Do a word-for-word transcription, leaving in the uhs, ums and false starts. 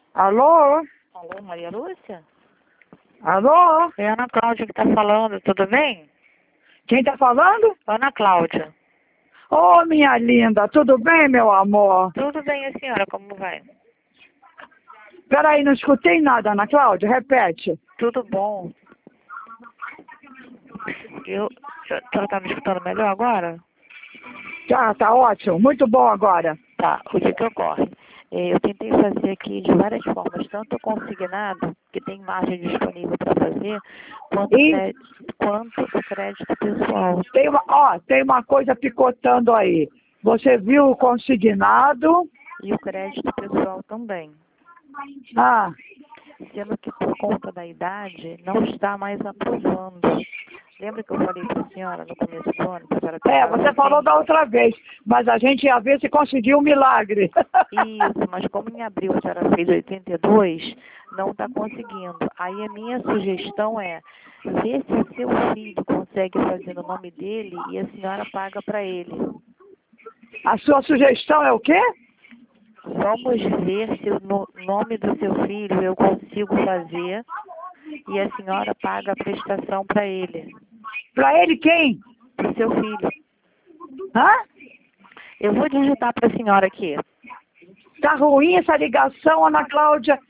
Alô? Alô, Maria Lúcia? Alô? É a Ana Cláudia que está falando, tudo bem? Quem tá falando? Ana Cláudia. Ô, minha linda, tudo bem, meu amor? Tudo bem, a senhora, como vai? Peraí, não escutei nada, Ana Cláudia, repete. Tudo bom. Eu, a senhora está me escutando melhor agora? Tá, tá ótimo, muito bom agora. Tá, o que que ocorre? Eh, Eu tentei fazer aqui de várias formas, tanto o consignado, que tem margem disponível para fazer, quanto o E crédito, quanto o crédito pessoal. tem uma, ó, tem uma coisa picotando aí. Você viu o consignado? E o crédito pessoal também. Ah, Sendo que por conta da idade, não está mais aprovando. Lembra que eu falei para a senhora no começo do ano, para a senhora é, tentar você ver falou quem? da outra vez, mas a gente ia ver se conseguiu um milagre. Isso, mas como em abril a senhora fez oitenta e dois, não está conseguindo. Aí a minha sugestão é ver se o seu filho consegue fazer no nome dele e a senhora paga para ele. A sua sugestão é o quê? Vamos ver se o no- nome do seu filho eu consigo fazer e a senhora paga a prestação para ele, Pra ele quem? para o seu filho. Hã? Eu vou digitar para a senhora aqui. Tá ruim essa ligação, Ana Cláudia.